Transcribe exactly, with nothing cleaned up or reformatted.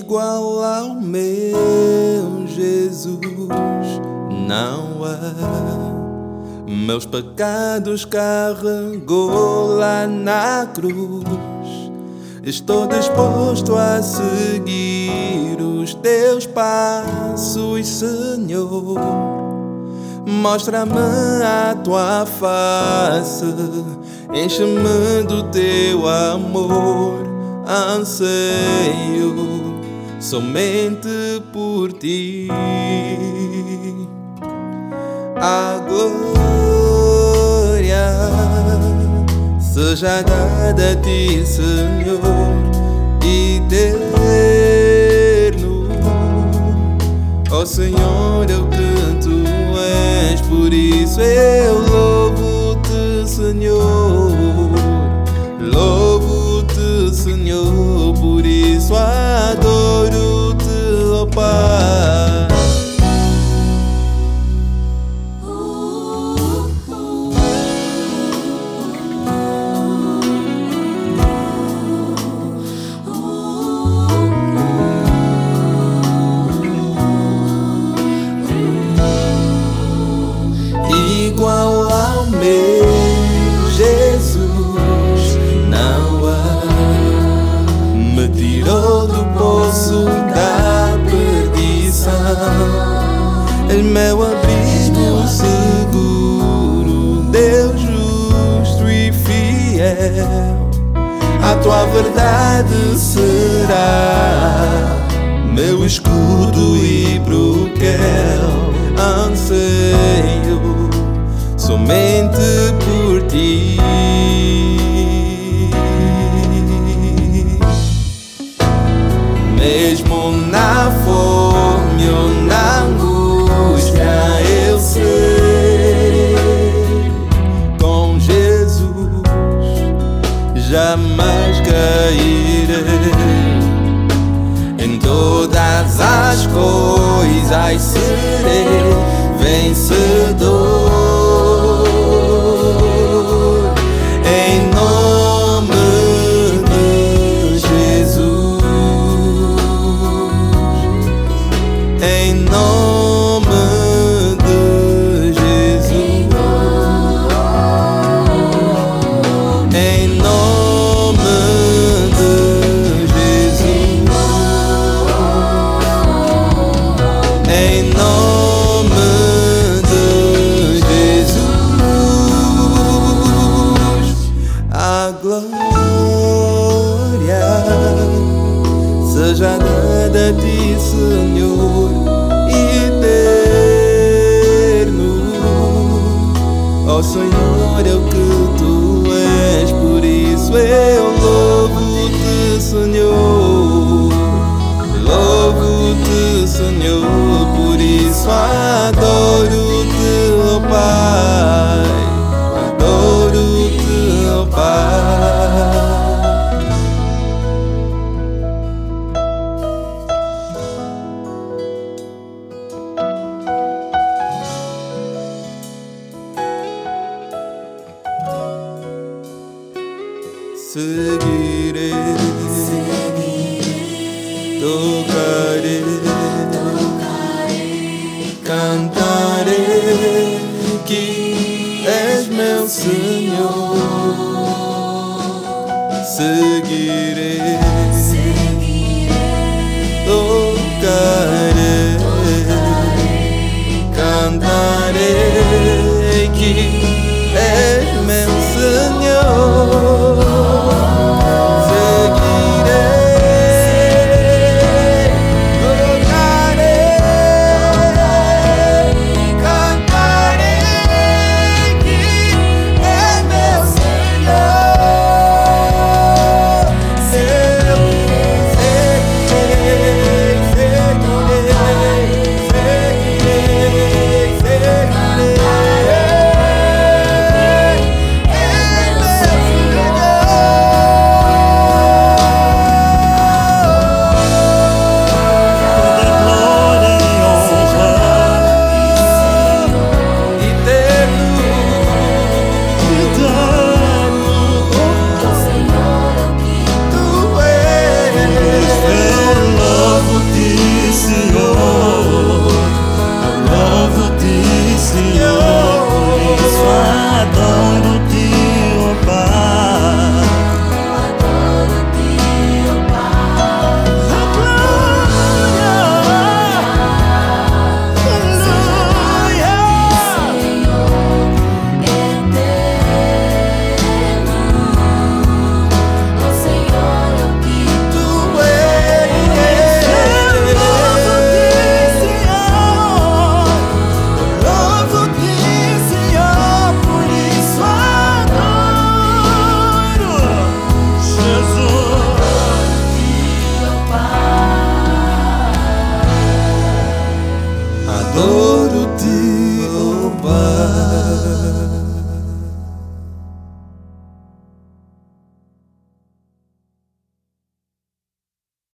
igual ao meu Jesus não há. Meus pecados carregou lá na cruz. Estou disposto a seguir os teus passos, Senhor. Mostra-me a tua face, enche-me do teu amor. Anseio somente por ti. A glória seja dada a ti, Senhor, eterno. Ó Senhor, eu que tu és, por isso eu louvo-te, Senhor. Louvo-te, Senhor, por isso adoro-te, ó Pai. Igual ao meu Jesus não há. Me tirou do poço da perdição. És meu abrigo seguro, Deus justo e fiel. A tua verdade será meu escudo e broquel. Anseio somente por ti. Mesmo na fome ou na angústia, eu sei, com Jesus jamais cairei. Em todas as coisas serei vencedor. Em nome de Jesus, em nome de Jesus, em nome de Jesus, em nome de Jesus. A glória seja dada a ti, Senhor, eterno. Ó Senhor, eu que tu és, por isso eu louvo-te, Senhor. Louvo-te, Senhor, por isso adoro-te, ó Pai. Adoro-te, ó Pai. Seguirei, seguirei, tocarei, tocarei, cantarei que és meu Senhor. Seguirei, seguirei, tocarei, tocarei, cantarei que és meu Senhor. adoro.